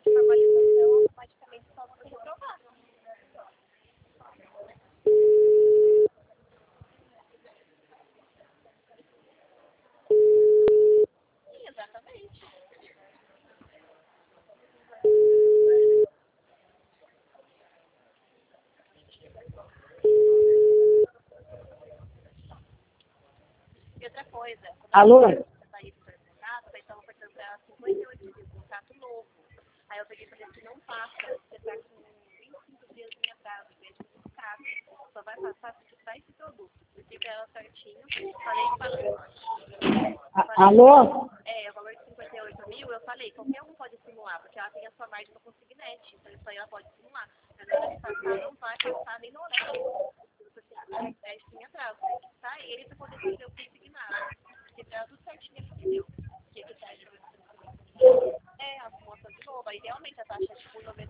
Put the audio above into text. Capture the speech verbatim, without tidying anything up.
formalização automaticamente só você reprovar. Sim, exatamente. E outra coisa, Alô? quando eu saí do supermercado, eles estavam ofertando pra ela cinquenta e oito dias, um contrato novo. Aí eu peguei e falei assim, não passa, você tá com vinte e cinco dias em atraso, mesmo no contrato. Só vai passar se quitar esse produto. Expliquei pra ela certinho, falei que falei, A- Alô? é, o valor de cinquenta e oito mil, eu falei, qualquer um pode simular, porque ela tem a sua margem pra conseguir net, então isso aí ela pode simular. Mas na hora de passar, não vai passar nem no horário. Se você tiver crédito em atraso, tem que quitar ele pra poder fazer o consignado. Porque pra ela tudo certinho, ele entendeu. Que que tá é, a moça de novo, aí realmente a taxa é tipo noventa